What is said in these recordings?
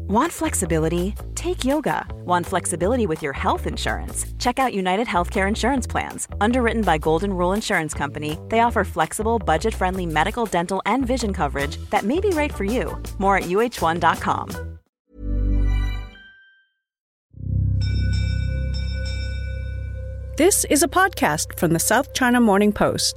Want flexibility? Take yoga. Want flexibility with your health insurance? Check out United Healthcare Insurance Plans. Underwritten by Golden Rule Insurance Company, they offer flexible, budget-friendly medical, dental, and vision coverage that may be right for you. More at uh1.com. This is a podcast from the South China Morning Post.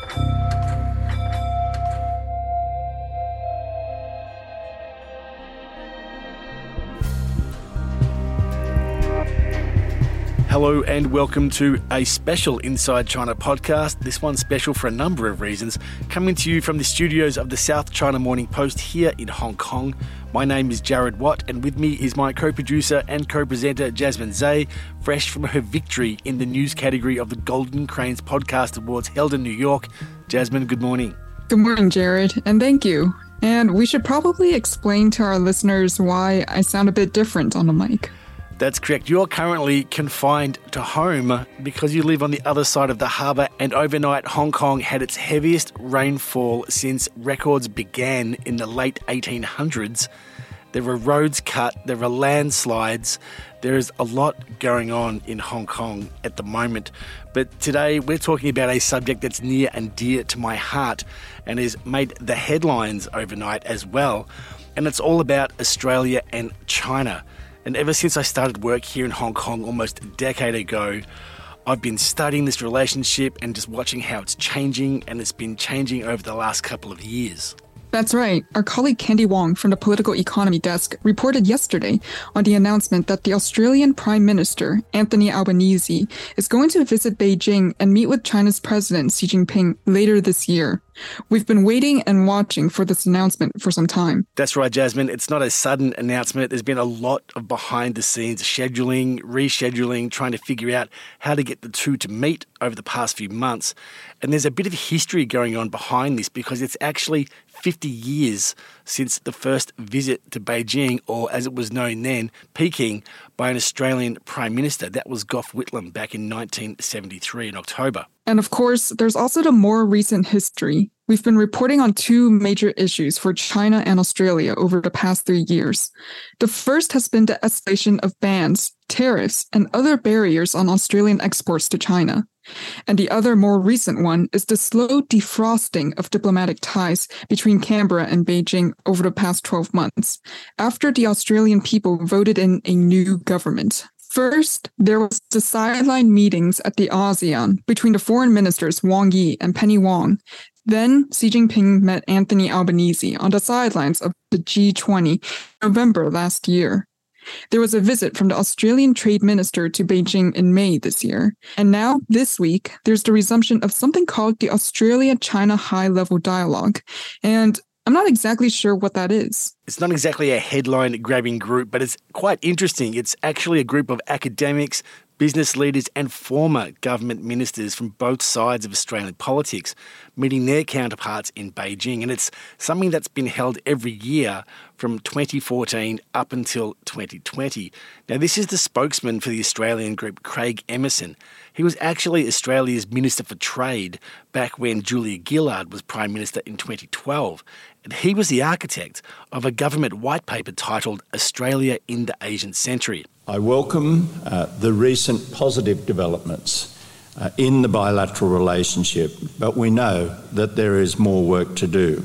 Hello and welcome to a special Inside China podcast. This one's special for a number of reasons. Coming to you from the studios of the South China Morning Post here in Hong Kong. My name is Jared Watt and with me is my co-producer and co-presenter Jasmine Zhai, fresh from her victory in the news category of the Golden Cranes Podcast Awards held in New York. Jasmine, good morning. Good morning, Jared, and thank you. And we should probably explain to our listeners why I sound a bit different on the mic. That's correct. You're currently confined to home because you live on the other side of the harbour, and overnight Hong Kong had its heaviest rainfall since records began in the late 1800s. There were roads cut, there were landslides, there is a lot going on in Hong Kong at the moment. But today we're talking about a subject that's near and dear to my heart and has made the headlines overnight as well. And it's all about Australia and China. And ever since I started work here in Hong Kong almost a decade ago, I've been studying this relationship and just watching how it's changing, and it's been changing over the last couple of years. That's right. Our colleague Candy Wong from the Political Economy Desk reported yesterday on the announcement that the Australian Prime Minister, Anthony Albanese, is going to visit Beijing and meet with China's President Xi Jinping later this year. We've been waiting and watching for this announcement for some time. That's right, Jasmine. It's not a sudden announcement. There's been a lot of behind-the-scenes scheduling, rescheduling, trying to figure out how to get the two to meet over the past few months. And there's a bit of history going on behind this because it's actually 50 years since the first visit to Beijing, or as it was known then, Peking, by an Australian Prime Minister. That was Gough Whitlam back in 1973 in October. And of course, there's also the more recent history. We've been reporting on two major issues for China and Australia over the past 3 years. The first has been the escalation of bans, tariffs, and other barriers on Australian exports to China. And the other more recent one is the slow defrosting of diplomatic ties between Canberra and Beijing over the past 12 months, after the Australian people voted in a new government. First, there was the sideline meetings at the ASEAN between the foreign ministers Wang Yi and Penny Wong. Then Xi Jinping met Anthony Albanese on the sidelines of the G20 in November last year. There was a visit from the Australian Trade Minister to Beijing in May this year. And now, this week, there's the resumption of something called the Australia-China High-Level Dialogue. And I'm not exactly sure what that is. It's not exactly a headline-grabbing group, but it's quite interesting. It's actually a group of academics, business leaders and former government ministers from both sides of Australian politics meeting their counterparts in Beijing. And it's something that's been held every year from 2014 up until 2020. Now, this is the spokesman for the Australian group, Craig Emerson. He was actually Australia's Minister for Trade back when Julia Gillard was Prime Minister in 2012. And he was the architect of a government white paper titled Australia in the Asian Century. I welcome the recent positive developments in the bilateral relationship, but we know that there is more work to do.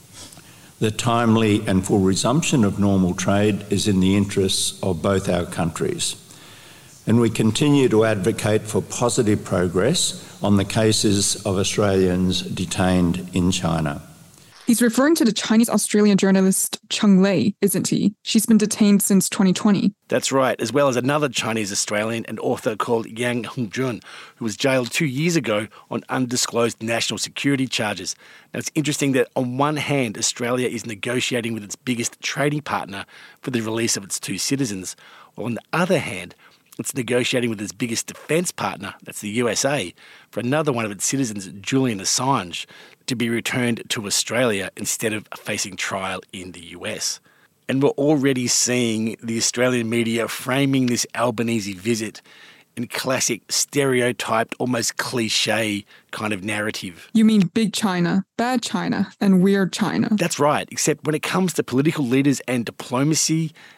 The timely and full resumption of normal trade is in the interests of both our countries. And we continue to advocate for positive progress on the cases of Australians detained in China. He's referring to the Chinese-Australian journalist Cheng Lei, isn't he? She's been detained since 2020. That's right, as well as another Chinese-Australian and author called Yang Hengjun, who was jailed 2 years ago on undisclosed national security charges. Now, it's interesting that on one hand, Australia is negotiating with its biggest trading partner for the release of its two citizens, while on the other hand, it's negotiating with its biggest defence partner, that's the USA, for another one of its citizens, Julian Assange, to be returned to Australia instead of facing trial in the US. And we're already seeing the Australian media framing this Albanese visit in classic stereotyped, almost cliche kind of narrative. You mean big China, bad China, and weird China. That's right, except when it comes to political leaders and diplomacy,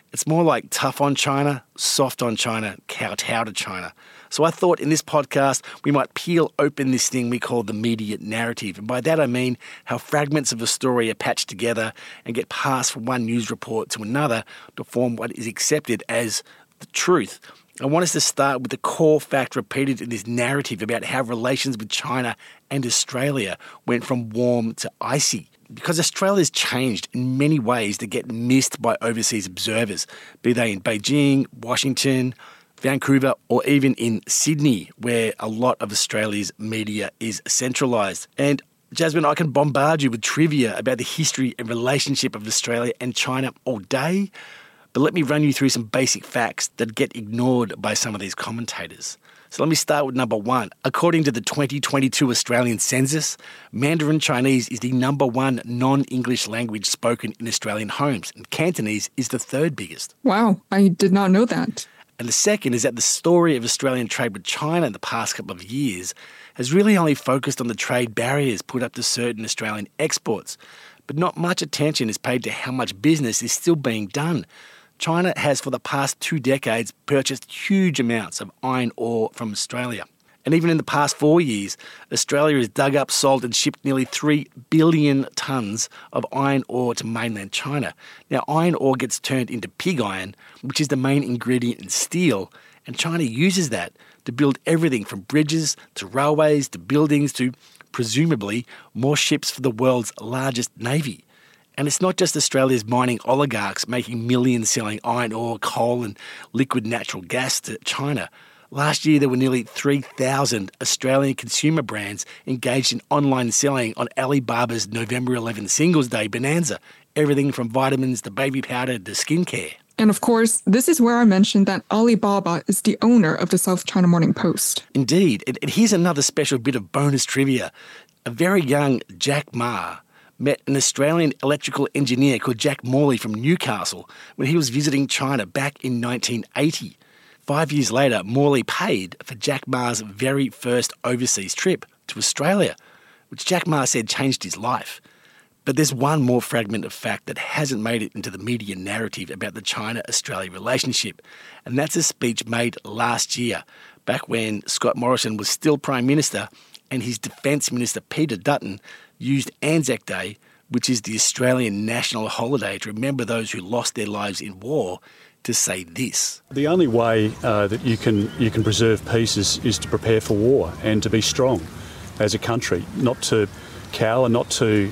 It's more like tough on China, soft on China, kowtow to China. So I thought in this podcast we might peel open this thing we call the media narrative. And by that I mean how fragments of a story are patched together and get passed from one news report to another to form what is accepted as the truth. I want us to start with the core fact repeated in this narrative about how relations with China and Australia went from warm to icy. Because Australia's changed in many ways that get missed by overseas observers, be they in Beijing, Washington, Vancouver, or even in Sydney, where a lot of Australia's media is centralised. And Jasmine, I can bombard you with trivia about the history and relationship of Australia and China all day, but let me run you through some basic facts that get ignored by some of these commentators. So let me start with number one. According to the 2022 Australian Census, Mandarin Chinese is the number one non-English language spoken in Australian homes, and Cantonese is the third biggest. Wow, I did not know that. And the second is that the story of Australian trade with China in the past couple of years has really only focused on the trade barriers put up to certain Australian exports, but not much attention is paid to how much business is still being done. China has for the past 2 decades purchased huge amounts of iron ore from Australia. And even in the past 4 years, Australia has dug up, sold and shipped nearly 3 billion tonnes of iron ore to mainland China. Now, iron ore gets turned into pig iron, which is the main ingredient in steel, and China uses that to build everything from bridges to railways to buildings to, presumably, more ships for the world's largest navy. And it's not just Australia's mining oligarchs making millions selling iron ore, coal and liquid natural gas to China. Last year, there were nearly 3,000 Australian consumer brands engaged in online selling on Alibaba's November 11 Singles Day bonanza. Everything from vitamins to baby powder to skincare. And of course, this is where I mentioned that Alibaba is the owner of the South China Morning Post. Indeed. And here's another special bit of bonus trivia. A very young Jack Ma met an Australian electrical engineer called Jack Morley from Newcastle when he was visiting China back in 1980. 5 years later, Morley paid for Jack Ma's very first overseas trip to Australia, which Jack Ma said changed his life. But there's one more fragment of fact that hasn't made it into the media narrative about the China-Australia relationship, and that's a speech made last year, back when Scott Morrison was still Prime Minister and his Defence Minister Peter Dutton used Anzac Day, which is the Australian national holiday to remember those who lost their lives in war, to say this. The only way that you can preserve peace is to prepare for war and to be strong as a country, not to cower, not to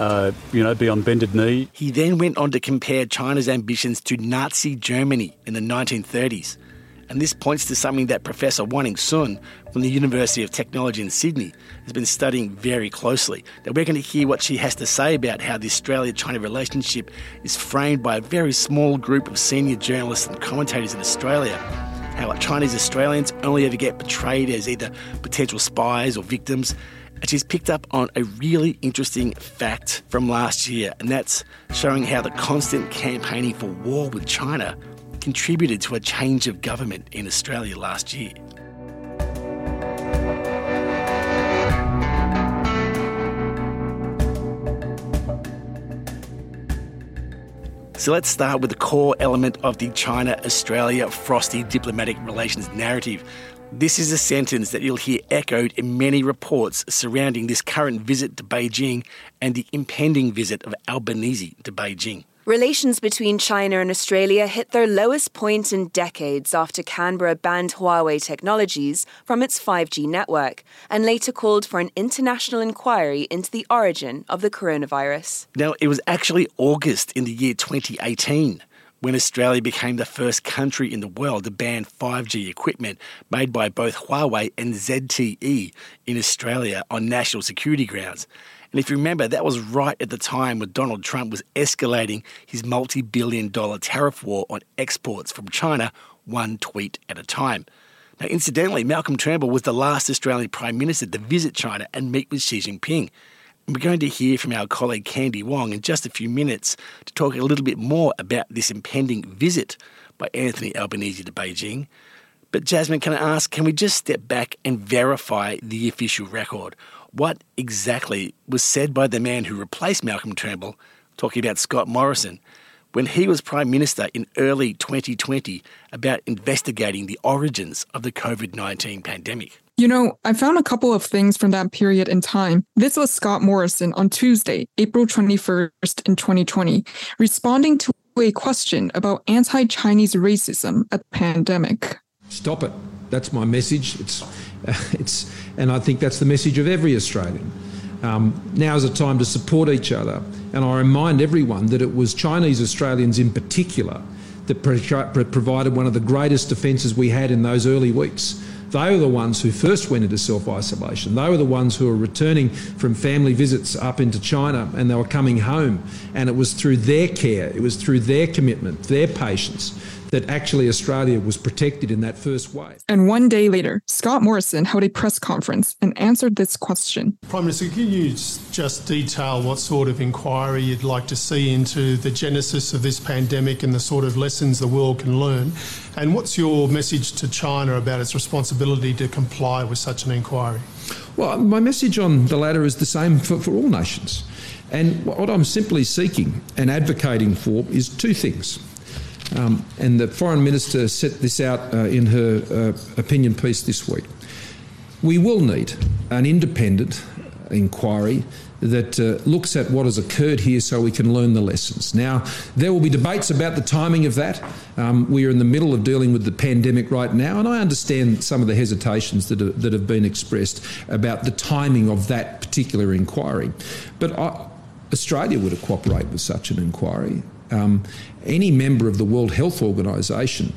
be on bended knee. He then went on to compare China's ambitions to Nazi Germany in the 1930s. And this points to something that Professor Wanning Sun from the University of Technology in Sydney has been studying very closely. Now, we're going to hear what she has to say about how the Australia-China relationship is framed by a very small group of senior journalists and commentators in Australia, how Chinese Australians only ever get portrayed as either potential spies or victims. And she's picked up on a really interesting fact from last year, and that's showing how the constant campaigning for war with China contributed to a change of government in Australia last year. So let's start with the core element of the China-Australia frosty diplomatic relations narrative. This is a sentence that you'll hear echoed in many reports surrounding this current visit to Beijing and the impending visit of Albanese to Beijing. Relations between China and Australia hit their lowest point in decades after Canberra banned Huawei technologies from its 5G network and later called for an international inquiry into the origin of the coronavirus. Now, it was actually August in the year 2018 when Australia became the first country in the world to ban 5G equipment made by both Huawei and ZTE in Australia on national security grounds. And if you remember, that was right at the time when Donald Trump was escalating his multi-billion-dollar tariff war on exports from China, one tweet at a time. Now, incidentally, Malcolm Turnbull was the last Australian Prime Minister to visit China and meet with Xi Jinping. And we're going to hear from our colleague Candy Wong in just a few minutes to talk a little bit more about this impending visit by Anthony Albanese to Beijing. But Jasmine, can I ask, can we just step back and verify the official record? What exactly was said by the man who replaced Malcolm Turnbull, talking about Scott Morrison, when he was Prime Minister in early 2020 about investigating the origins of the COVID-19 pandemic. You know, I found a couple of things from that period in time. This was Scott Morrison on Tuesday, April 21st in 2020, responding to a question about anti-Chinese racism at the pandemic. Stop it. That's my message. And I think that's the message of every Australian. Now is a time to support each other. And I remind everyone that it was Chinese Australians in particular that provided one of the greatest defences we had in those early weeks. They were the ones who first went into self-isolation. They were the ones who were returning from family visits up into China, and they were coming home. And it was through their care, it was through their commitment, their patience, that actually Australia was protected in that first wave. And one day later, Scott Morrison held a press conference and answered this question. Prime Minister, can you just detail what sort of inquiry you'd like to see into the genesis of this pandemic and the sort of lessons the world can learn? And what's your message to China about its responsibility to comply with such an inquiry? Well, my message on the latter is the same for all nations. And what I'm simply seeking and advocating for is two things. And the Foreign Minister set this out in her opinion piece this week. We will need an independent inquiry that looks at what has occurred here so we can learn the lessons. Now, there will be debates about the timing of that. We are in the middle of dealing with the pandemic right now, and I understand some of the hesitations that have been expressed about the timing of that particular inquiry. But Australia would cooperate with such an inquiry. Any member of the World Health Organization,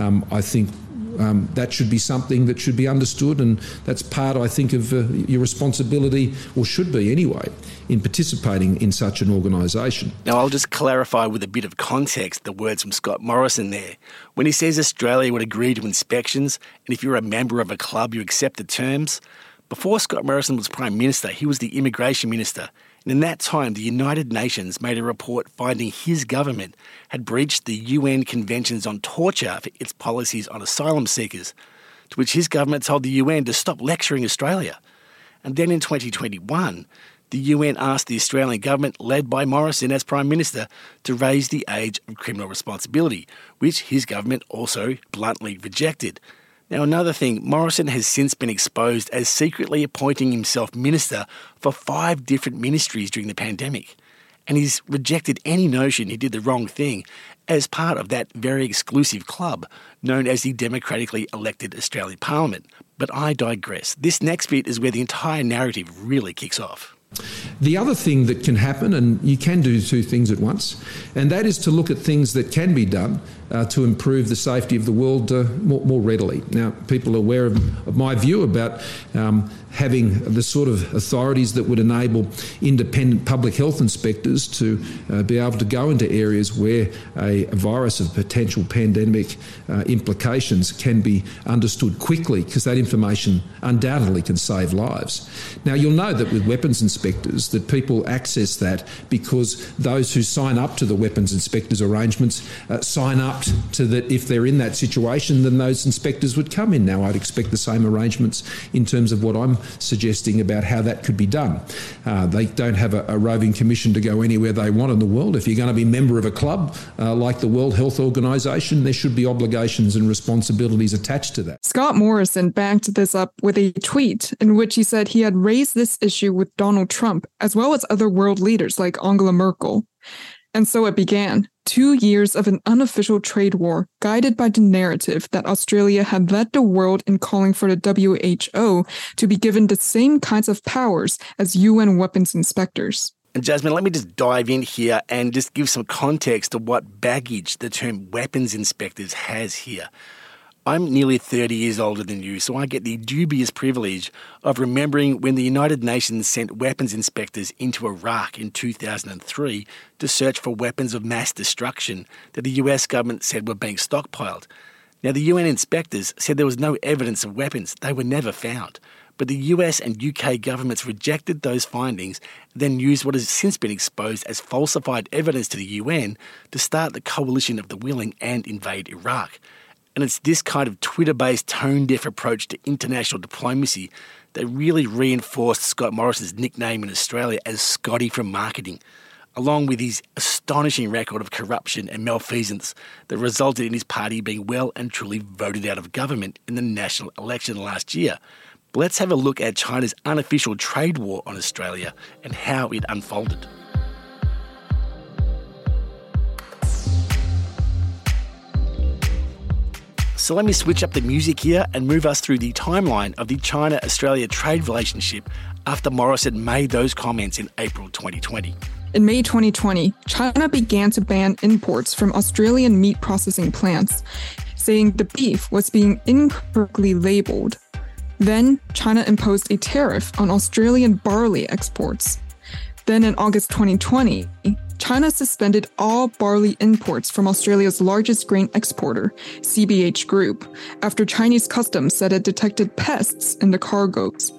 I think that should be something that should be understood, and that's part, I think, of your responsibility, or should be anyway, in participating in such an organisation. Now, I'll just clarify with a bit of context the words from Scott Morrison there. When he says Australia would agree to inspections, and if you're a member of a club, you accept the terms. Before Scott Morrison was Prime Minister, he was the Immigration Minister. And in that time, the United Nations made a report finding his government had breached the UN Conventions on Torture for its policies on asylum seekers, to which his government told the UN to stop lecturing Australia. And then in 2021, the UN asked the Australian government, led by Morrison as Prime Minister, to raise the age of criminal responsibility, which his government also bluntly rejected. Now, another thing, Morrison has since been exposed as secretly appointing himself minister for 5 different ministries during the pandemic. And he's rejected any notion he did the wrong thing as part of that very exclusive club known as the democratically elected Australian Parliament. But I digress. This next bit is where the entire narrative really kicks off. The other thing that can happen, and you can do two things at once, and that is to look at things that can be done to improve the safety of the world more readily. Now, people are aware of my view about having the sort of authorities that would enable independent public health inspectors to be able to go into areas where a virus of potential pandemic implications can be understood quickly, because that information undoubtedly can save lives. Now, you'll know that with weapons inspectors that people access that because those who sign up to the weapons inspectors arrangements sign up to that. If they're in that situation, then those inspectors would come in. Now, I'd expect the same arrangements in terms of what I'm suggesting about how that could be done. They don't have a roving commission to go anywhere they want in the world. If you're going to be a member of a club like the World Health Organization, there should be obligations and responsibilities attached to that. Scott Morrison backed this up with a tweet in which he said he had raised this issue with Donald Trump, as well as other world leaders like Angela Merkel. And so it began. 2 years of an unofficial trade war guided by the narrative that Australia had led the world in calling for the WHO to be given the same kinds of powers as UN weapons inspectors. And Jasmine, let me just dive in here and just give some context to what baggage the term weapons inspectors has here. I'm nearly 30 years older than you, so I get the dubious privilege of remembering when the United Nations sent weapons inspectors into Iraq in 2003 to search for weapons of mass destruction that the US government said were being stockpiled. Now, the UN inspectors said there was no evidence of weapons. They were never found. But the US and UK governments rejected those findings, then used what has since been exposed as falsified evidence to the UN to start the coalition of the willing and invade Iraq. And it's this kind of Twitter-based tone-deaf approach to international diplomacy that really reinforced Scott Morrison's nickname in Australia as Scotty from marketing. along with his astonishing record of corruption and malfeasance that resulted in his party being well and truly voted out of government in the national election last year. But let's have a look at China's unofficial trade war on Australia and how it unfolded. So let me switch up the music here and move us through the timeline of the China-Australia trade relationship after Morrison made those comments in April 2020. In May 2020, China began to ban imports from Australian meat processing plants, saying the beef was being incorrectly labelled. Then, China imposed a tariff on Australian barley exports. Then in August 2020, China suspended all barley imports from Australia's largest grain exporter, CBH Group, after Chinese customs said it detected pests in the cargoes.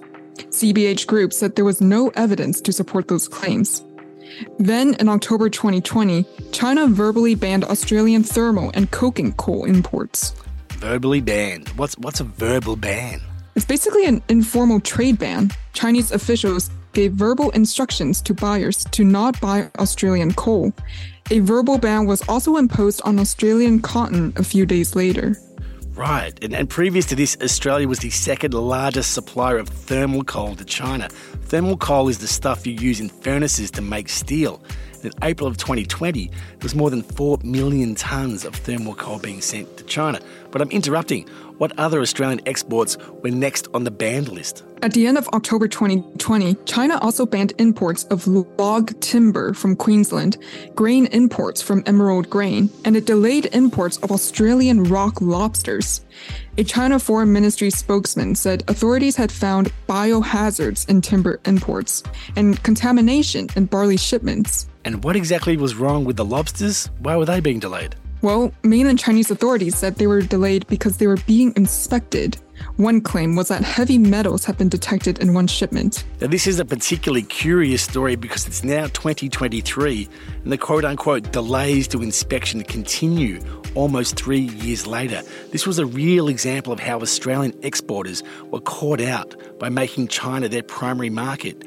CBH Group said there was no evidence to support those claims. Then, in October 2020, China verbally banned Australian thermal and coking coal imports. Verbally banned? What's a verbal ban? It's basically an informal trade ban. Chinese officials gave verbal instructions to buyers to not buy Australian coal. A verbal ban was also imposed on Australian cotton a few days later. Right, and previous to this, Australia was the second largest supplier of thermal coal to China. Thermal coal is the stuff you use in furnaces to make steel. In April of 2020, there was more than 4 million tonnes of thermal coal being sent to China. But I'm interrupting. What other Australian exports were next on the banned list? At the end of October 2020, China also banned imports of log timber from Queensland, grain imports from Emerald Grain, and it delayed imports of Australian rock lobsters. A China Foreign Ministry spokesman said authorities had found biohazards in timber imports and contamination in barley shipments. And what exactly was wrong with the lobsters? Why were they being delayed? Well, mainland Chinese authorities said they were delayed because they were being inspected. One claim was that heavy metals had been detected in one shipment. Now, this is a particularly curious story because it's now 2023 and the quote-unquote delays to inspection continue almost 3 years later. This was a real example of how Australian exporters were caught out by making China their primary market.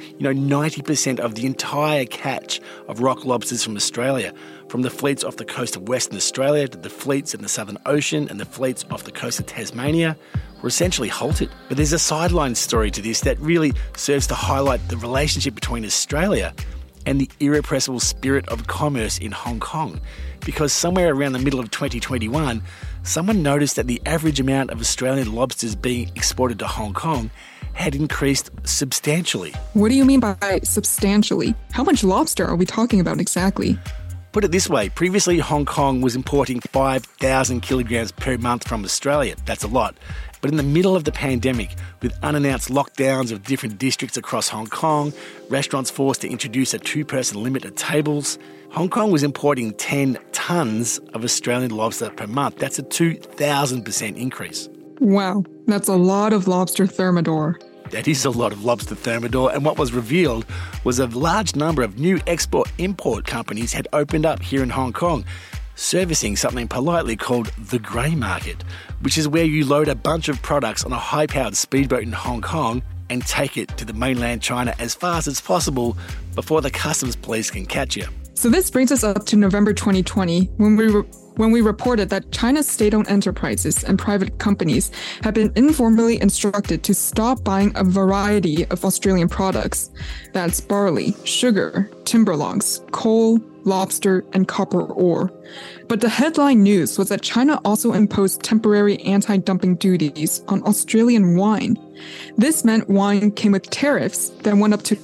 90% of the entire catch of rock lobsters from Australia, from the fleets off the coast of Western Australia to the fleets in the Southern Ocean and the fleets off the coast of Tasmania, were essentially halted. But there's a sideline story to this that really serves to highlight the relationship between Australia and the irrepressible spirit of commerce in Hong Kong. Because somewhere around the middle of 2021, someone noticed that the average amount of Australian lobsters being exported to Hong Kong had increased substantially. What do you mean by substantially? How much lobster are we talking about exactly? Put it this way, previously Hong Kong was importing 5,000 kilograms per month from Australia. That's a lot. But in the middle of the pandemic, with unannounced lockdowns of different districts across Hong Kong, restaurants forced to introduce a 2-person limit at tables, Hong Kong was importing 10 tonnes of Australian lobster per month. That's a 2,000% increase. Wow, that's a lot of lobster thermidor. That is a lot of lobster thermidor, and what was revealed was a large number of new export-import companies had opened up here in Hong Kong, servicing something politely called the grey market, which is where you load a bunch of products on a high-powered speedboat in Hong Kong and take it to the mainland China as fast as possible before the customs police can catch you. So this brings us up to November 2020, when we reported that China's state-owned enterprises and private companies have been informally instructed to stop buying a variety of Australian products. That's barley, sugar, timber logs, coal, lobster, and copper ore. But the headline news was that China also imposed temporary anti-dumping duties on Australian wine. This meant wine came with tariffs that went up to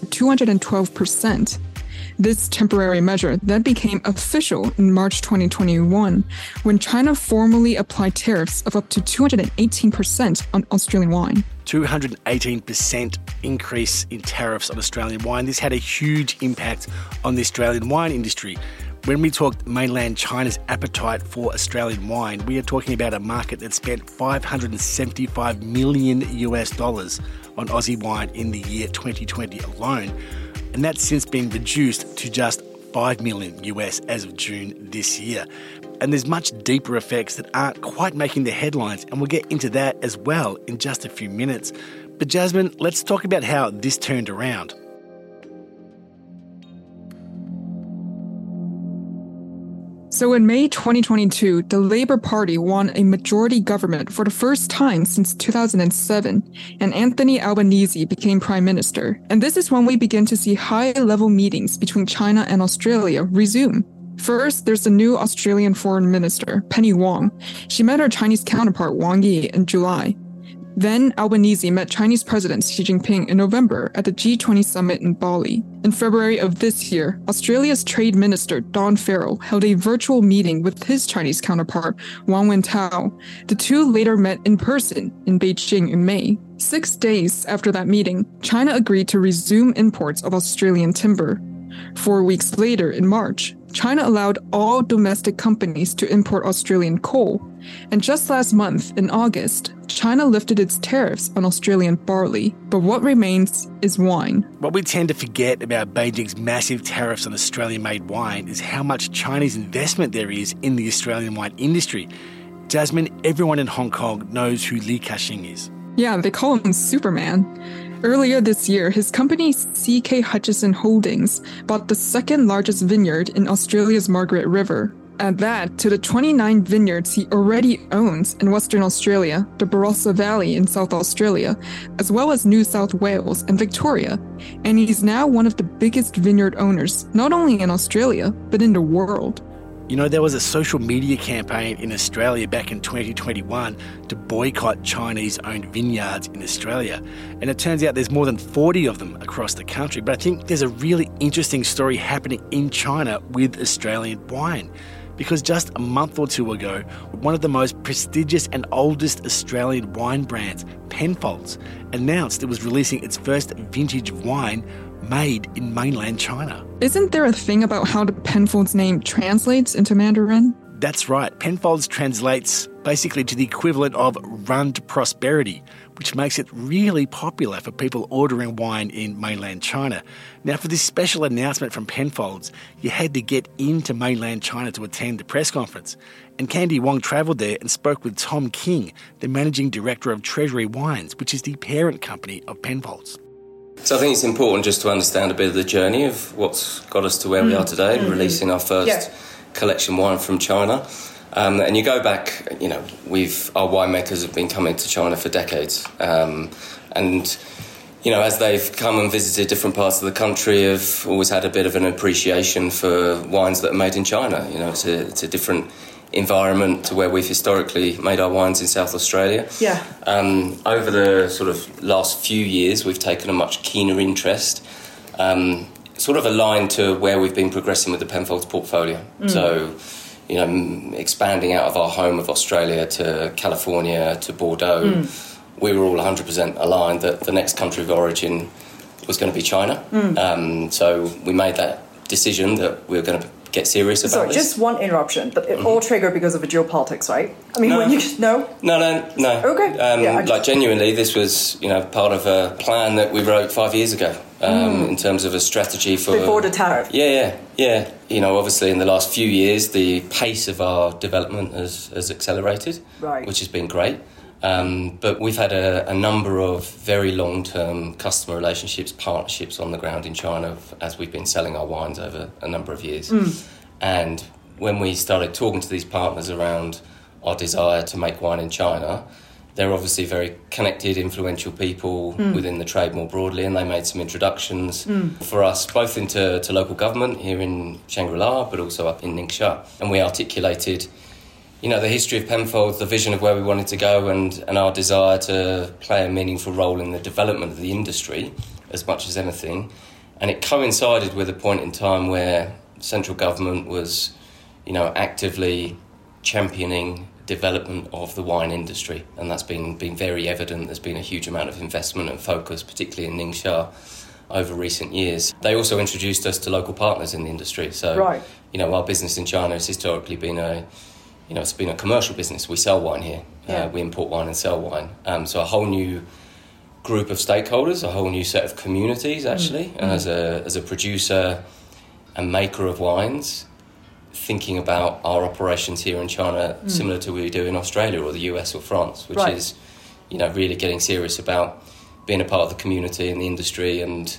212%. This temporary measure then became official in March 2021, when China formally applied tariffs of up to 218% on Australian wine. 218% increase in tariffs on Australian wine. This had a huge impact on the Australian wine industry. When we talked mainland China's appetite for Australian wine, we are talking about a market that spent $575 million on Aussie wine in the year 2020 alone. And that's since been reduced to just $5 million as of June this year. And there's much deeper effects that aren't quite making the headlines, and we'll get into that as well in just a few minutes. But Jasmine, let's talk about how this turned around. So in May 2022, the Labour Party won a majority government for the first time since 2007, and Anthony Albanese became Prime Minister. And this is when we begin to see high-level meetings between China and Australia resume. First, there's the new Australian Foreign Minister, Penny Wong. She met her Chinese counterpart Wang Yi in July. Then Albanese met Chinese President Xi Jinping in November at the G20 summit in Bali. In February of this year, Australia's Trade Minister Don Farrell held a virtual meeting with his Chinese counterpart Wang Wentao. The two later met in person in Beijing in May. 6 days after that meeting, China agreed to resume imports of Australian timber. 4 weeks later, in March, China allowed all domestic companies to import Australian coal. And just last month, in August, China lifted its tariffs on Australian barley. But what remains is wine. What we tend to forget about Beijing's massive tariffs on Australian-made wine is how much Chinese investment there is in the Australian wine industry. Jasmine, everyone in Hong Kong knows who Li Ka-shing is. Yeah, they call him Superman. Earlier this year, his company CK Hutchison Holdings bought the second largest vineyard in Australia's Margaret River. Add that to the 29 vineyards he already owns in Western Australia, the Barossa Valley in South Australia, as well as New South Wales and Victoria. And he's now one of the biggest vineyard owners, not only in Australia, but in the world. You know, there was a social media campaign in Australia back in 2021 to boycott Chinese-owned vineyards in Australia. And it turns out there's more than 40 of them across the country. But I think there's a really interesting story happening in China with Australian wine. Because just a month or two ago, one of the most prestigious and oldest Australian wine brands, Penfolds, announced it was releasing its first vintage wine made in mainland China. Isn't there a thing about how the Penfolds name translates into Mandarin? That's right. Penfolds translates basically to the equivalent of run to prosperity, which makes it really popular for people ordering wine in mainland China. Now, for this special announcement from Penfolds, you had to get into mainland China to attend the press conference. And Candy Wong travelled there and spoke with Tom King, the managing director of Treasury Wines, which is the parent company of Penfolds. So I think it's important just to understand a bit of the journey of what's got us to where we are today, releasing our first collection wine from China. And you go back, our winemakers have been coming to China for decades. And, as they've come and visited different parts of the country, have always had a bit of an appreciation for wines that are made in China. It's a different environment to where we've historically made our wines in South Australia. Yeah. Over the sort of last few years, we've taken a much keener interest, sort of aligned to where we've been progressing with the Penfolds portfolio. So, expanding out of our home of Australia to California to Bordeaux, we were all 100% aligned that the next country of origin was going to be China. So we made that decision that we were going to get serious about this. Just one interruption. It all triggered because of the geopolitics, right? I mean, No. Okay. Genuinely, this was, part of a plan that we wrote 5 years ago in terms of a strategy for... Before the tariff. Yeah. Obviously, in the last few years, the pace of our development has accelerated, which has been great. But we've had a number of very long-term customer relationships, partnerships on the ground in China as we've been selling our wines over a number of years. And when we started talking to these partners around our desire to make wine in China, they're obviously very connected, influential people within the trade more broadly, and they made some introductions for us, both into local government here in Shangri-La, but also up in Ningxia. And we articulated the history of Penfolds, the vision of where we wanted to go and our desire to play a meaningful role in the development of the industry as much as anything. And it coincided with a point in time where central government was, actively championing development of the wine industry. And that's been very evident. There's been a huge amount of investment and focus, particularly in Ningxia, over recent years. They also introduced us to local partners in the industry. So, our business in China has historically been it's been a commercial business. We sell wine here. We import wine and sell wine. So a whole new group of stakeholders, a whole new set of communities, actually. And as a producer and maker of wines, thinking about our operations here in China, similar to what we do in Australia or the US or France, which is, really getting serious about being a part of the community and the industry and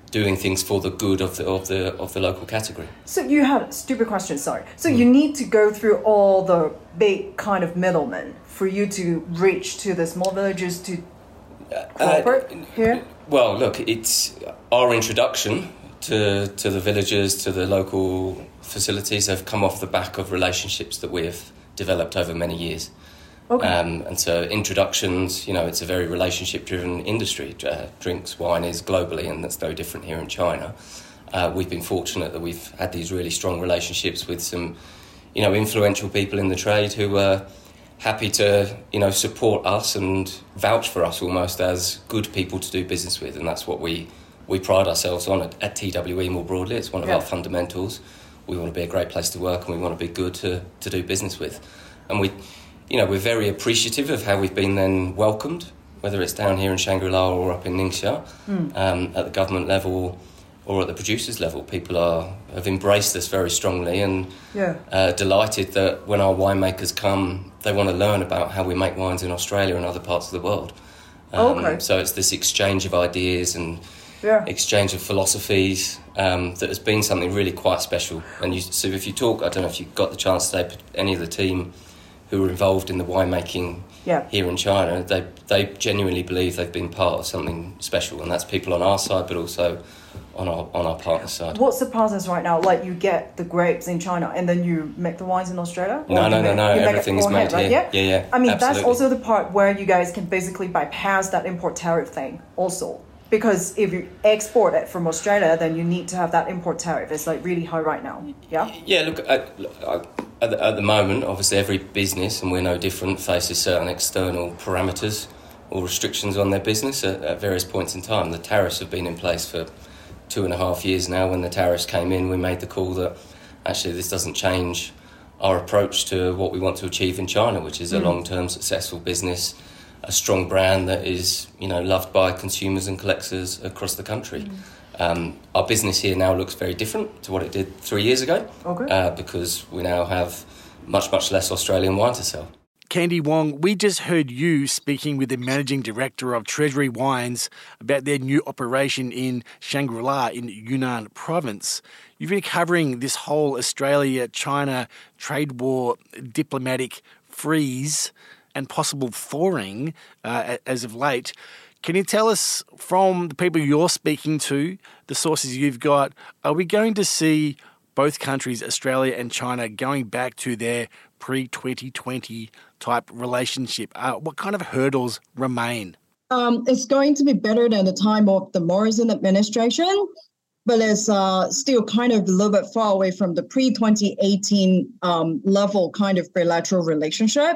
doing things for the good of the local category. So you have stupid question, sorry. So you need to go through all the big kind of middlemen for you to reach to the small villages to corporate here? Well, look, it's our introduction to the villages, to the local facilities have come off the back of relationships that we have developed over many years. Okay. And so introductions, it's a very relationship-driven industry. Drinks, wine is globally, and that's no different here in China. We've been fortunate that we've had these really strong relationships with some, influential people in the trade who were happy to, support us and vouch for us almost as good people to do business with. And that's what we pride ourselves on at TWE more broadly. It's one of our fundamentals. We want to be a great place to work and we want to be good to do business with. And we're very appreciative of how we've been then welcomed, whether it's down here in Shangri-La or up in Ningxia, at the government level or at the producers level. People have embraced us very strongly and delighted that when our winemakers come, they want to learn about how we make wines in Australia and other parts of the world. So it's this exchange of ideas and exchange of philosophies that has been something really quite special. And so if you talk, I don't know if you got the chance today, any of the team who were involved in the winemaking here in China, they genuinely believe they've been part of something special, and that's people on our side, but also on our partner side. What's the process right now? Like you get the grapes in China and then you make the wines in Australia? No. Everything's made here. Right? Yeah. I mean, absolutely. That's also the part where you guys can basically bypass that import tariff thing also. Because if you export it from Australia, then you need to have that import tariff. It's like really high right now. Yeah? Yeah, look, at the moment, obviously every business, and we're no different, faces certain external parameters or restrictions on their business at various points in time. The tariffs have been in place for 2.5 years now. When the tariffs came in, we made the call that actually this doesn't change our approach to what we want to achieve in China, which is a long-term successful business, a strong brand that is, loved by consumers and collectors across the country. Our business here now looks very different to what it did 3 years ago, because we now have much, much less Australian wine to sell. Candy Wong, we just heard you speaking with the Managing Director of Treasury Wines about their new operation in Shangri-La in Yunnan Province. You've been covering this whole Australia-China trade war, diplomatic freeze and possible thawing as of late. Can you tell us, from the people you're speaking to, the sources you've got, are we going to see both countries, Australia and China, going back to their pre-2020 type relationship? What kind of hurdles remain? It's going to be better than the time of the Morrison administration, but it's still kind of a little bit far away from the pre-2018 level kind of bilateral relationship.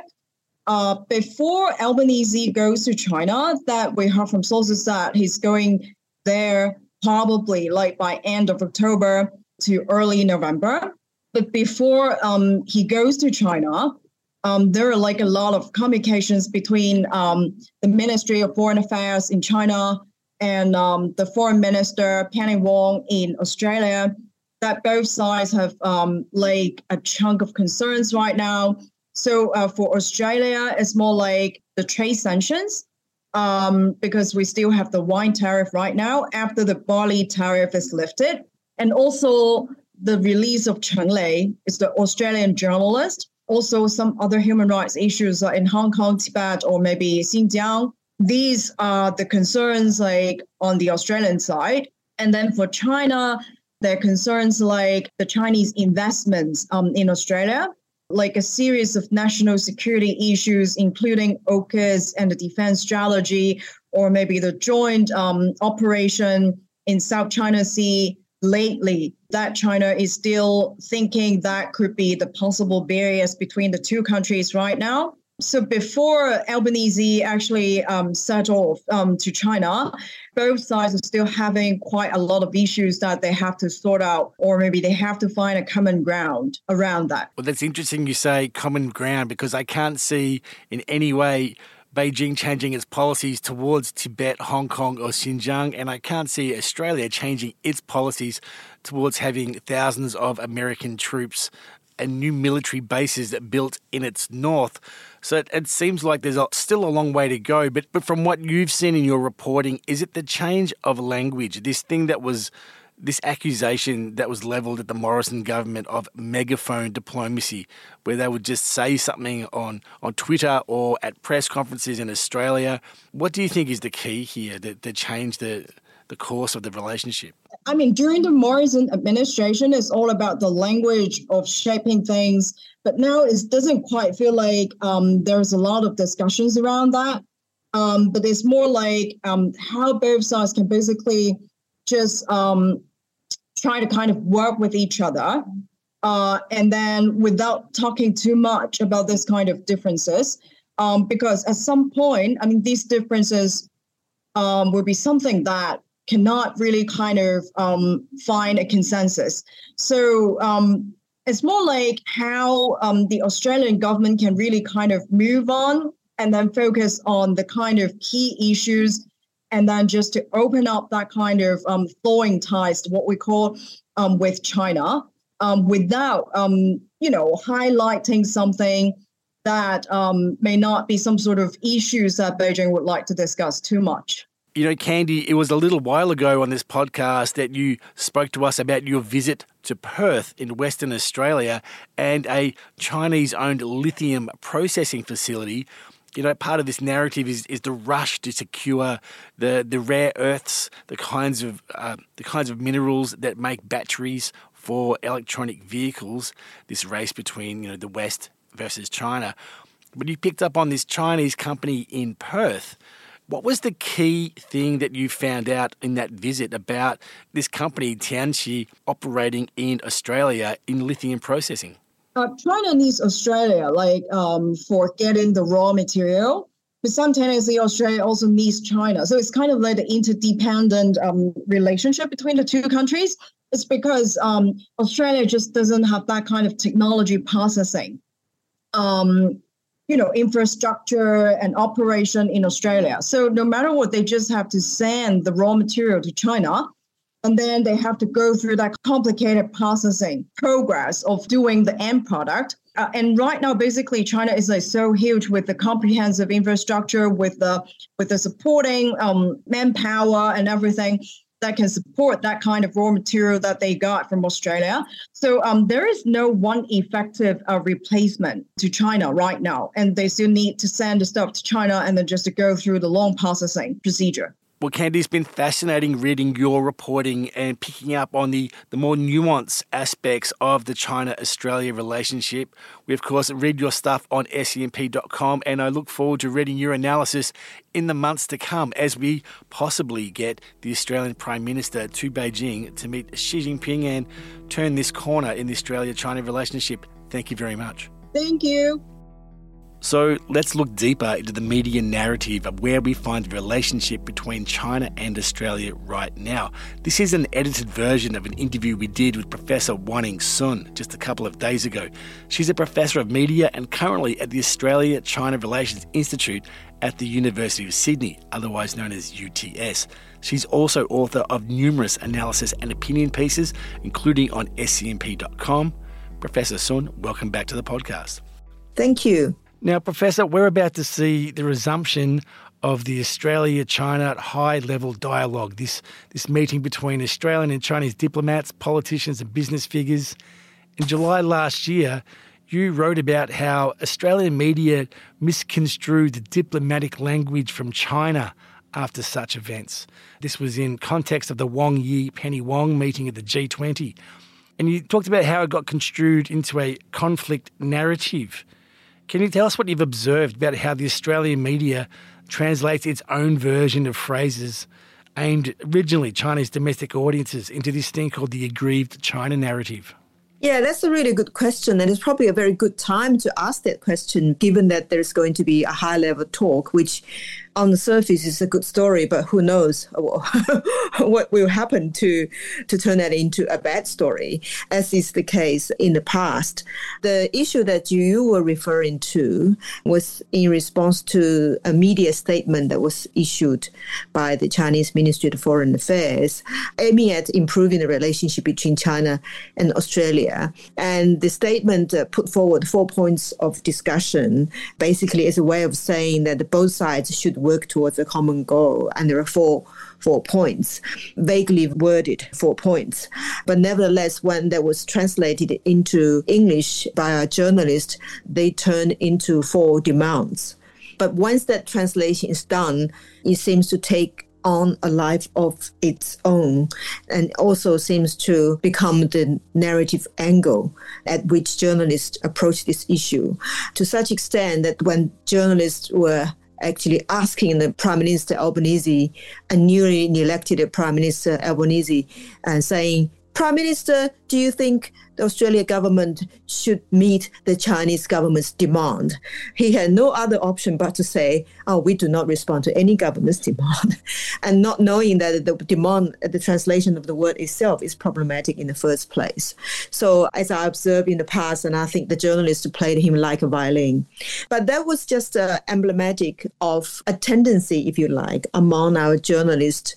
Before Albanese goes to China, that we heard from sources that he's going there probably like by end of October to early November. But before he goes to China, there are like a lot of communications between the Ministry of Foreign Affairs in China and the Foreign Minister Penny Wong in Australia, that both sides have like a chunk of concerns right now. So for Australia, it's more like the trade sanctions, because we still have the wine tariff right now after the barley tariff is lifted. And also the release of Chen Lei, is the Australian journalist. Also some other human rights issues in Hong Kong, Tibet, or maybe Xinjiang. These are the concerns like on the Australian side. And then for China, there are concerns like the Chinese investments in Australia, like a series of national security issues, including AUKUS and the defense strategy, or maybe the joint operation in South China Sea lately, that China is still thinking that could be the possible barriers between the two countries right now. So before Albanese actually set off to China, both sides are still having quite a lot of issues that they have to sort out, or maybe they have to find a common ground around that. Well, that's interesting you say common ground, because I can't see in any way Beijing changing its policies towards Tibet, Hong Kong or Xinjiang, and I can't see Australia changing its policies towards having thousands of American troops and new military bases built in its north. So it seems like there's still a long way to go. But from what you've seen in your reporting, is it the change of language, this accusation that was levelled at the Morrison government of megaphone diplomacy, where they would just say something on Twitter or at press conferences in Australia? What do you think is the key here that changed the course of the relationship? I mean, during the Morrison administration, it's all about the language of shaping things. But now it doesn't quite feel like there's a lot of discussions around that. But it's more like how both sides can basically just try to kind of work with each other. And then without talking too much about this kind of differences, because at some point, I mean, these differences will be something that cannot really kind of find a consensus. So it's more like how the Australian government can really kind of move on and then focus on the kind of key issues, and then just to open up that kind of thawing ties, what we call with China, without, highlighting something that may not be some sort of issues that Beijing would like to discuss too much. You know, Candy, it was a little while ago on this podcast that you spoke to us about your visit to Perth in Western Australia and a Chinese-owned lithium processing facility. You know, part of this narrative is the rush to secure the rare earths, the kinds of minerals that make batteries for electronic vehicles. This race between the West versus China. But you picked up on this Chinese company in Perth. What was the key thing that you found out in that visit about this company, Tianqi, operating in Australia in lithium processing? China needs Australia, for getting the raw material, but simultaneously Australia also needs China. So it's kind of like the interdependent relationship between the two countries. It's because Australia just doesn't have that kind of technology processing, infrastructure and operation in Australia. So no matter what, they just have to send the raw material to China. And then they have to go through that complicated processing progress of doing the end product. And right now, basically, China is so huge with the comprehensive infrastructure, with the supporting manpower and everything that can support that kind of raw material that they got from Australia. So there is no one effective replacement to China right now. And they still need to send the stuff to China and then just to go through the long processing procedure. Well, Candy, it's been fascinating reading your reporting and picking up on the more nuanced aspects of the China-Australia relationship. We, of course, read your stuff on SENP.com, and I look forward to reading your analysis in the months to come as we possibly get the Australian Prime Minister to Beijing to meet Xi Jinping and turn this corner in the Australia-China relationship. Thank you very much. Thank you. So let's look deeper into the media narrative of where we find the relationship between China and Australia right now. This is an edited version of an interview we did with Professor Wanning Sun just a couple of days ago. She's a professor of media and currently at the Australia-China Relations Institute at the University of Sydney, otherwise known as UTS. She's also author of numerous analysis and opinion pieces, including on SCMP.com. Professor Sun, welcome back to the podcast. Thank you. Now, Professor, we're about to see the resumption of the Australia-China high-level dialogue, this meeting between Australian and Chinese diplomats, politicians and business figures. In July last year, you wrote about how Australian media misconstrued the diplomatic language from China after such events. This was in context of the Wang Yi, Penny Wong meeting at the G20. And you talked about how it got construed into a conflict narrative. Can you tell us what you've observed about how the Australian media translates its own version of phrases aimed originally Chinese domestic audiences into this thing called the aggrieved China narrative? Yeah, that's a really good question. And it's probably a very good time to ask that question, given that there's going to be a high-level talk, which on the surface it's a good story, but who knows what will happen to turn that into a bad story, as is the case in the past. The issue that you were referring to was in response to a media statement that was issued by the Chinese Ministry of Foreign Affairs, aiming at improving the relationship between China and Australia. And the statement put forward 4 points of discussion, basically as a way of saying that both sides should work towards a common goal. And there are four points, vaguely worded 4 points. But nevertheless, when that was translated into English by a journalist, they turned into 4 demands. But once that translation is done, it seems to take on a life of its own, and also seems to become the narrative angle at which journalists approach this issue, to such extent that when journalists were actually asking the Prime Minister Albanese, a newly elected Prime Minister Albanese, and saying, Prime Minister, do you think the Australian government should meet the Chinese government's demand? He had no other option but to say, we do not respond to any government's demand. And not knowing that the demand, the translation of the word itself is problematic in the first place. So as I observed in the past, and I think the journalists played him like a violin. But that was just emblematic of a tendency, if you like, among our journalists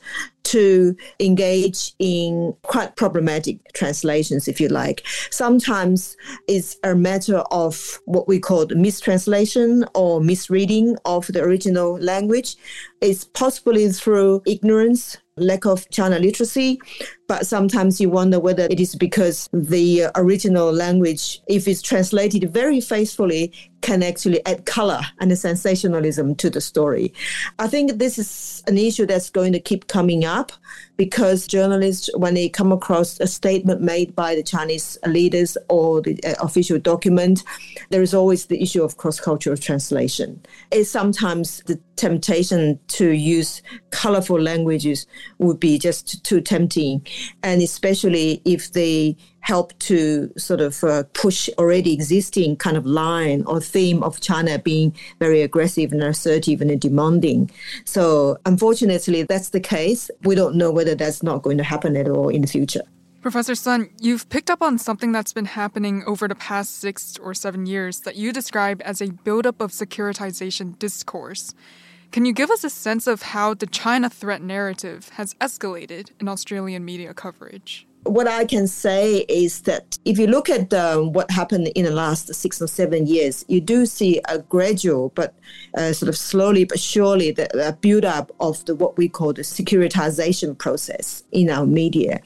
to engage in quite problematic translations, if you like. Sometimes it's a matter of what we call mistranslation or misreading of the original language. It's possibly through ignorance, lack of China literacy, but sometimes you wonder whether it is because the original language, if it's translated very faithfully, can actually add color and sensationalism to the story. I think this is an issue that's going to keep coming up because journalists, when they come across a statement made by the Chinese leaders or the official document, there is always the issue of cross-cultural translation. It's sometimes the temptation to use colorful languages would be just too tempting, and especially if they help to sort of push already existing kind of line or theme of China being very aggressive and assertive and demanding. So unfortunately, that's the case. We don't know whether that's not going to happen at all in the future. Professor Sun, you've picked up on something that's been happening over the past 6 or 7 years that you describe as a buildup of securitization discourse. Can you give us a sense of how the China threat narrative has escalated in Australian media coverage? What I can say is that if you look at what happened in the last 6 or 7 years, you do see a gradual but sort of slowly but surely the build-up of what we call the securitization process in our media.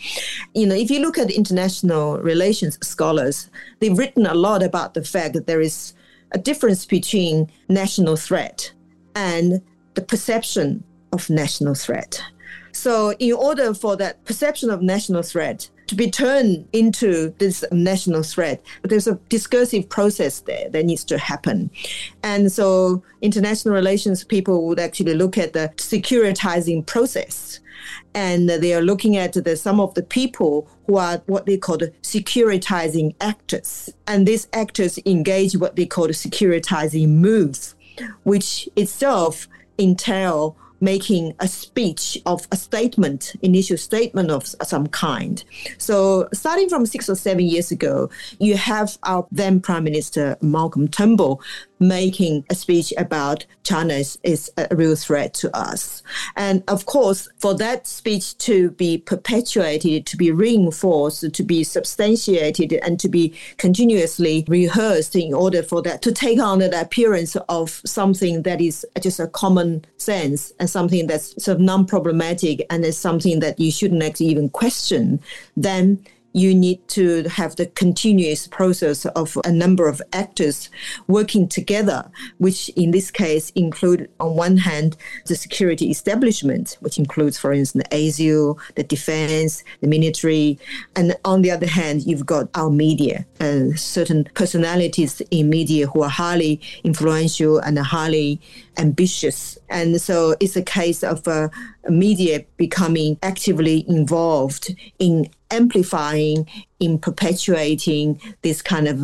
If you look at international relations scholars, they've written a lot about the fact that there is a difference between national threat and the perception of national threat. So in order for that perception of national threat to be turned into this national threat, there's a discursive process there that needs to happen. And so international relations people would actually look at the securitizing process. And they are looking at some of the people who are what they call the securitizing actors. And these actors engage what they call the securitizing moves, which itself entail making a speech of a statement, initial statement of some kind. So starting from 6 or 7 years ago, you have our then Prime Minister Malcolm Turnbull making a speech about China is a real threat to us. And of course, for that speech to be perpetuated, to be reinforced, to be substantiated, and to be continuously rehearsed in order for that to take on the appearance of something that is just a common sense and something that's sort of non-problematic and is something that you shouldn't actually even question, then you need to have the continuous process of a number of actors working together, which in this case include, on one hand, the security establishment, which includes, for instance, the ASIO, the defense, the military. And on the other hand, you've got our media and certain personalities in media who are highly influential and highly ambitious. And so it's a case of media becoming actively involved in amplifying in perpetuating this kind of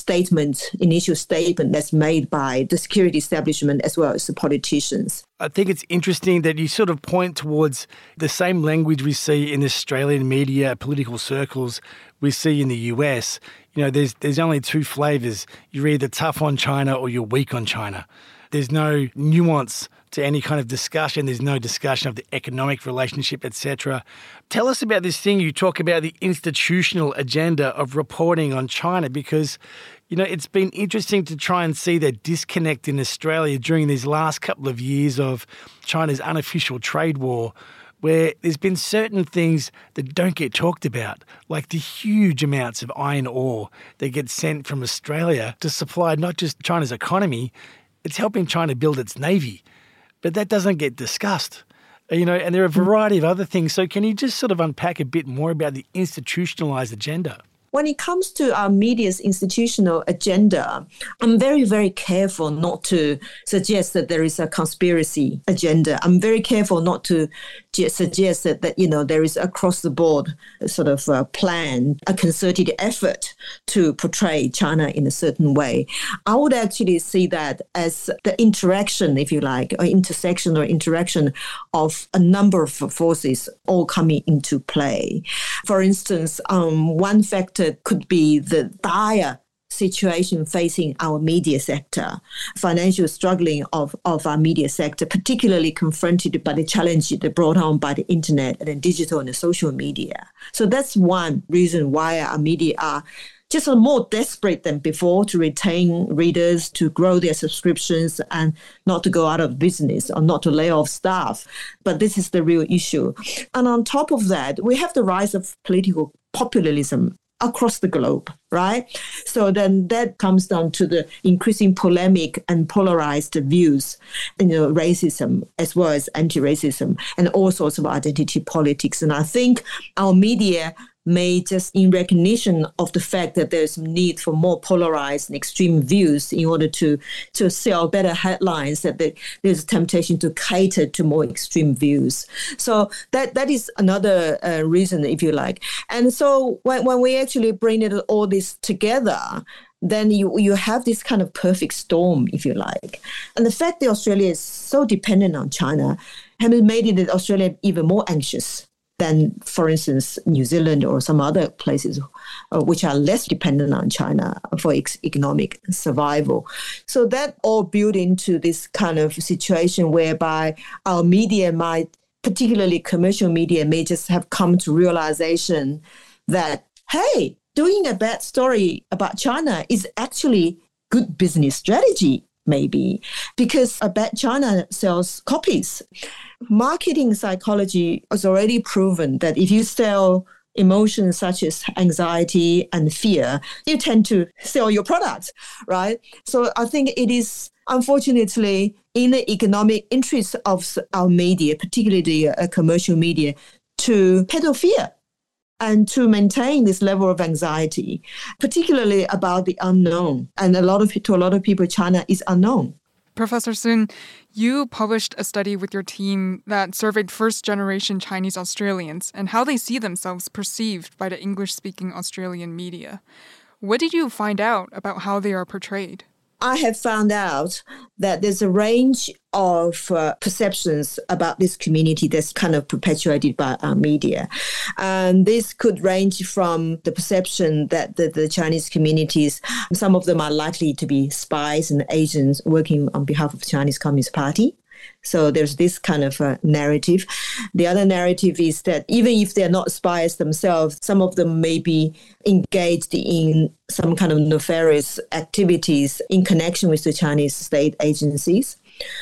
initial statement that's made by the security establishment as well as the politicians. I think it's interesting that you sort of point towards the same language we see in Australian media, political circles, we see in the US. You know, there's only two flavours. You're either tough on China or you're weak on China. There's no nuance to any kind of discussion. There's no discussion of the economic relationship, etc. Tell us about this thing you talk about, the institutional agenda of reporting on China, because, you know, it's been interesting to try and see that disconnect in Australia during these last couple of years of China's unofficial trade war, where there's been certain things that don't get talked about, like the huge amounts of iron ore that get sent from Australia to supply not just China's economy, it's helping China build its navy. But that doesn't get discussed, you know, and there are a variety of other things. So can you just sort of unpack a bit more about the institutionalized agenda? When it comes to our media's institutional agenda, I'm very, very careful not to suggest that there is a conspiracy agenda. I'm very careful not to suggest that you know, there is across the board sort of a plan, a concerted effort to portray China in a certain way. I would actually see that as the interaction, if you like, or intersection or interaction of a number of forces all coming into play. For instance, one factor could be the dire situation facing our media sector, financial struggling of our media sector, particularly confronted by the challenge that brought on by the internet and the digital and the social media. So that's one reason why our media are just more desperate than before to retain readers, to grow their subscriptions and not to go out of business or not to lay off staff. But this is the real issue. And on top of that, we have the rise of political populism across the globe, right? So then that comes down to the increasing polemic and polarized views, you know, racism as well as anti-racism and all sorts of identity politics. And I think our media may just in recognition of the fact that there's need for more polarized and extreme views in order to sell better headlines, that there's a temptation to cater to more extreme views. So that is another reason, if you like. And so when we actually bring all this together, then you have this kind of perfect storm, if you like. And the fact that Australia is so dependent on China has made it Australia even more anxious than, for instance, New Zealand or some other places which are less dependent on China for economic survival. So that all built into this kind of situation whereby our media might, particularly commercial media, may just have come to realization that, hey, doing a bad story about China is actually good business strategy, maybe, because a bad China sells copies. Marketing psychology has already proven that if you sell emotions such as anxiety and fear, you tend to sell your products, right? So I think it is, unfortunately, in the economic interest of our media, particularly the commercial media, to peddle fear and to maintain this level of anxiety, particularly about the unknown. And to a lot of people, China is unknown. Professor Sun, you published a study with your team that surveyed first-generation Chinese Australians and how they see themselves perceived by the English-speaking Australian media. What did you find out about how they are portrayed? I have found out that there's a range of perceptions about this community that's kind of perpetuated by our media. And this could range from the perception that the Chinese communities, some of them are likely to be spies and agents working on behalf of the Chinese Communist Party. So there's this kind of narrative. The other narrative is that even if they're not spies themselves, some of them may be engaged in some kind of nefarious activities in connection with the Chinese state agencies.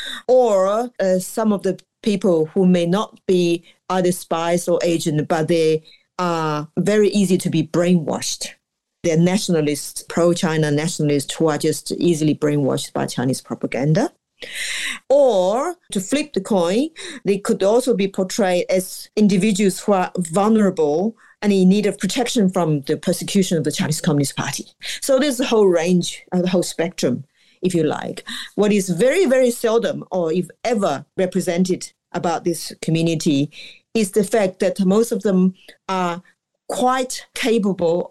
Or some of the people who may not be either spies or agents, but they are very easy to be brainwashed. They're nationalists, pro-China nationalists who are just easily brainwashed by Chinese propaganda. Or, to flip the coin, they could also be portrayed as individuals who are vulnerable and in need of protection from the persecution of the Chinese Communist Party. So there's a whole range, a whole spectrum, if you like. What is very, very seldom or if ever represented about this community is the fact that most of them are quite capable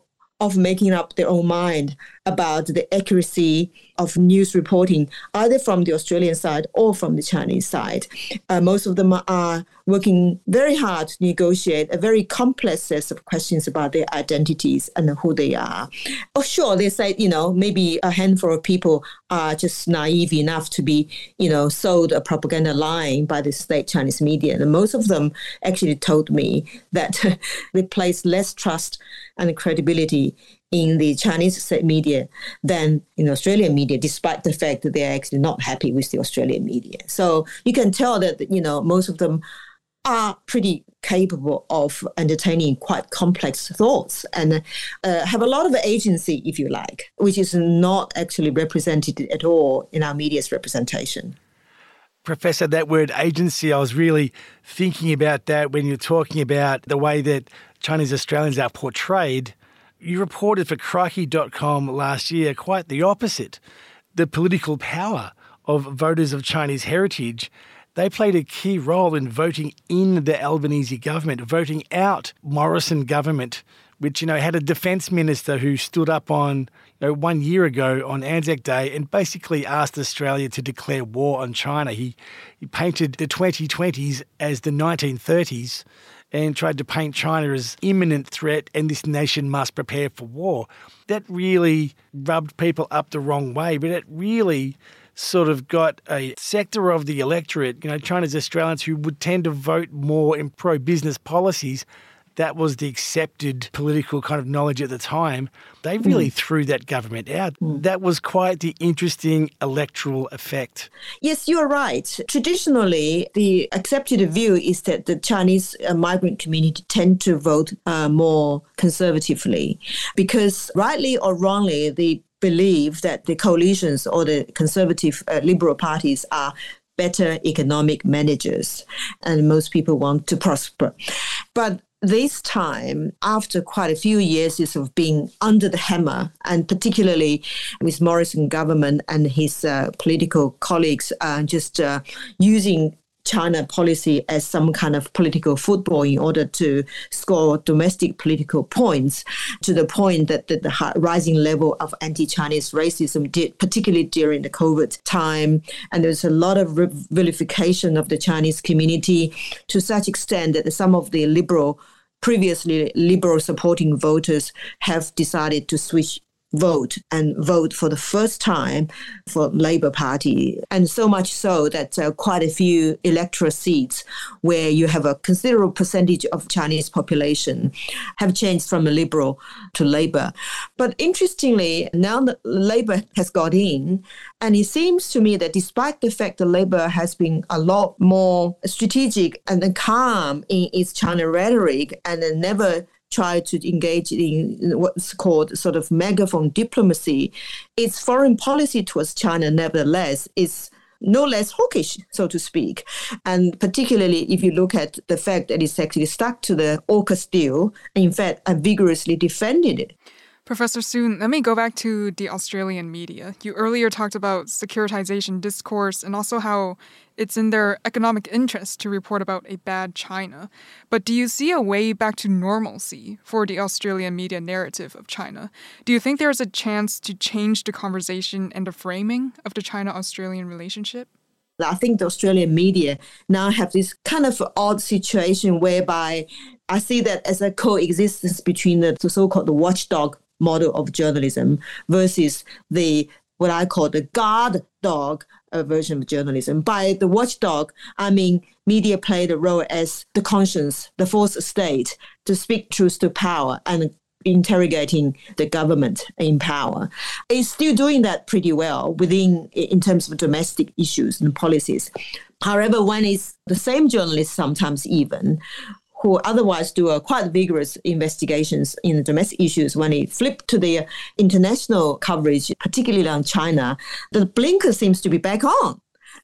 of making up their own mind about the accuracy of news reporting, either from the Australian side or from the Chinese side. Most of them are working very hard to negotiate a very complex set of questions about their identities and who they are. Oh, sure, they say, maybe a handful of people are just naive enough to be, sold a propaganda line by the state Chinese media. And most of them actually told me that they place less trust and credibility in the Chinese state media than in Australian media, despite the fact that they're actually not happy with the Australian media. So you can tell that, most of them are pretty capable of entertaining quite complex thoughts and have a lot of agency, if you like, which is not actually represented at all in our media's representation. Professor, that word agency, I was really thinking about that when you're talking about the way that Chinese Australians are portrayed. You reported for Crikey.com last year quite the opposite. The political power of voters of Chinese heritage, they played a key role in voting in the Albanese government, voting out Morrison government, which, had a defence minister who stood up on 1 year ago on Anzac Day and basically asked Australia to declare war on China. He painted the 2020s as the 1930s and tried to paint China as imminent threat and this nation must prepare for war. That really rubbed people up the wrong way, but it really sort of got a sector of the electorate, China's Australians who would tend to vote more in pro-business policies. That was the accepted political kind of knowledge at the time. They really threw that government out. That was quite the interesting electoral effect. Yes, you're right. Traditionally, the accepted view is that the Chinese migrant community tend to vote more conservatively because, rightly or wrongly, they believe that the coalitions or the conservative liberal parties are better economic managers and most people want to prosper. But this time, after quite a few years of being under the hammer, and particularly with Morrison government and his political colleagues just using China policy as some kind of political football in order to score domestic political points, to the point that the rising level of anti-Chinese racism did, particularly during the COVID time. And there's a lot of vilification of the Chinese community to such extent that some of the previously liberal supporting voters have decided to switch vote for the first time for Labour Party. And so much so that quite a few electoral seats where you have a considerable percentage of Chinese population have changed from a Liberal to Labour. But interestingly, now that Labour has got in, and it seems to me that despite the fact that Labour has been a lot more strategic and calm in its China rhetoric and never try to engage in what's called sort of megaphone diplomacy, its foreign policy towards China nevertheless is no less hawkish, so to speak. And particularly if you look at the fact that it's actually stuck to the AUKUS deal, and in fact, vigorously defended it. Professor Soon, let me go back to the Australian media. You earlier talked about securitization discourse and also how it's in their economic interest to report about a bad China. But do you see a way back to normalcy for the Australian media narrative of China? Do you think there's a chance to change the conversation and the framing of the China-Australian relationship? I think the Australian media now have this kind of odd situation whereby I see that as a coexistence between the so-called the watchdog model of journalism versus what I call the guard dog version of journalism. By the watchdog, I mean media play the role as the conscience, the fourth estate, to speak truth to power and interrogating the government in power. It's still doing that pretty well in terms of domestic issues and policies. However, when it's the same journalists sometimes even who otherwise do quite vigorous investigations in the domestic issues, when it flipped to the international coverage, particularly on China, the blinker seems to be back on.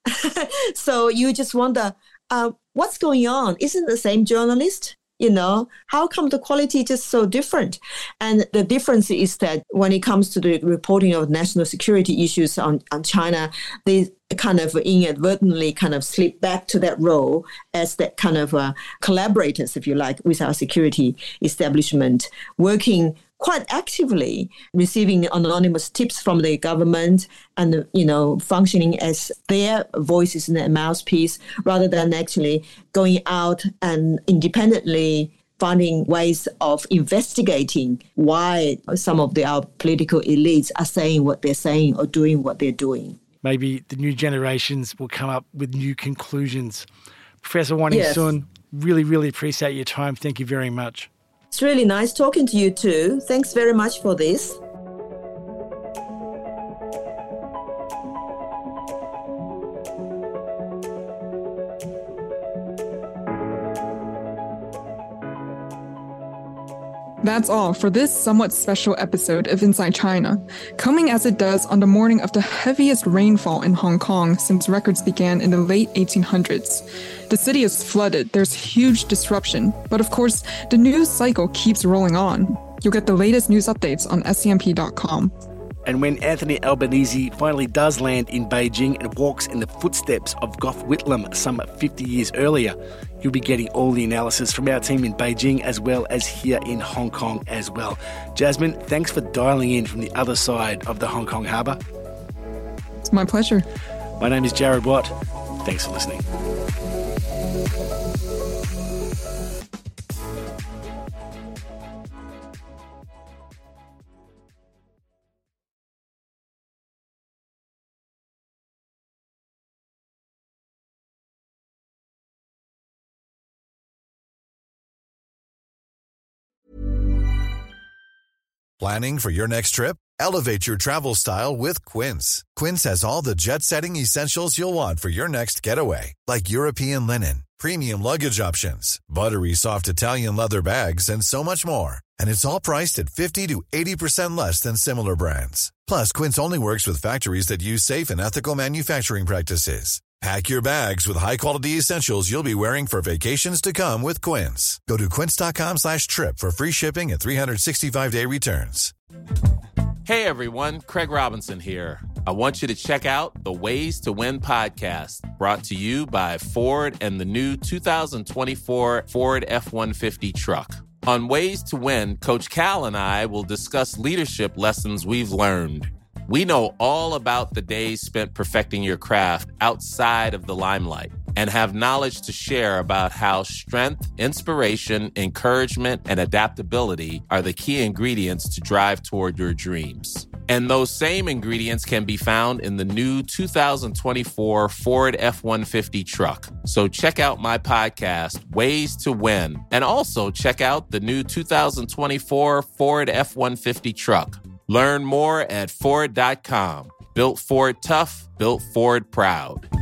So you just wonder, what's going on? Isn't the same journalist? How come the quality is just so different? And the difference is that when it comes to the reporting of national security issues on China, they kind of inadvertently kind of slip back to that role as that kind of collaborators, if you like, with our security establishment, working quite actively receiving anonymous tips from the government and, functioning as their voices and their mouthpiece rather than actually going out and independently finding ways of investigating why some of our political elites are saying what they're saying or doing what they're doing. Maybe the new generations will come up with new conclusions. Professor Wanning Sun, really, really appreciate your time. Thank you very much. It's really nice talking to you too. Thanks very much for this. That's all for this somewhat special episode of Inside China, coming as it does on the morning of the heaviest rainfall in Hong Kong since records began in the late 1800s. The city is flooded, there's huge disruption, but of course, the news cycle keeps rolling on. You'll get the latest news updates on scmp.com. And when Anthony Albanese finally does land in Beijing and walks in the footsteps of Gough Whitlam some 50 years earlier, you'll be getting all the analysis from our team in Beijing as well as here in Hong Kong as well. Jasmine, thanks for dialing in from the other side of the Hong Kong harbour. It's my pleasure. My name is Jared Watt. Thanks for listening. Planning for your next trip? Elevate your travel style with Quince. Quince has all the jet-setting essentials you'll want for your next getaway, like European linen, premium luggage options, buttery soft Italian leather bags, and so much more. And it's all priced at 50 to 80% less than similar brands. Plus, Quince only works with factories that use safe and ethical manufacturing practices. Pack your bags with high-quality essentials you'll be wearing for vacations to come with Quince. Go to quince.com/trip for free shipping and 365-day returns. Hey, everyone. Craig Robinson here. I want you to check out the Ways to Win podcast, brought to you by Ford and the new 2024 Ford F-150 truck. On Ways to Win, Coach Cal and I will discuss leadership lessons we've learned. We know all about the days spent perfecting your craft outside of the limelight and have knowledge to share about how strength, inspiration, encouragement, and adaptability are the key ingredients to drive toward your dreams. And those same ingredients can be found in the new 2024 Ford F-150 truck. So check out my podcast, Ways to Win, and also check out the new 2024 Ford F-150 truck. Learn more at Ford.com. Built Ford tough, built Ford proud.